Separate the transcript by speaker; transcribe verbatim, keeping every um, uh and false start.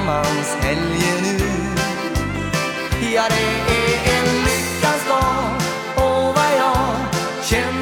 Speaker 1: tillsammans helgen ut. Ja, det är en lyckans dag, och vad jag känner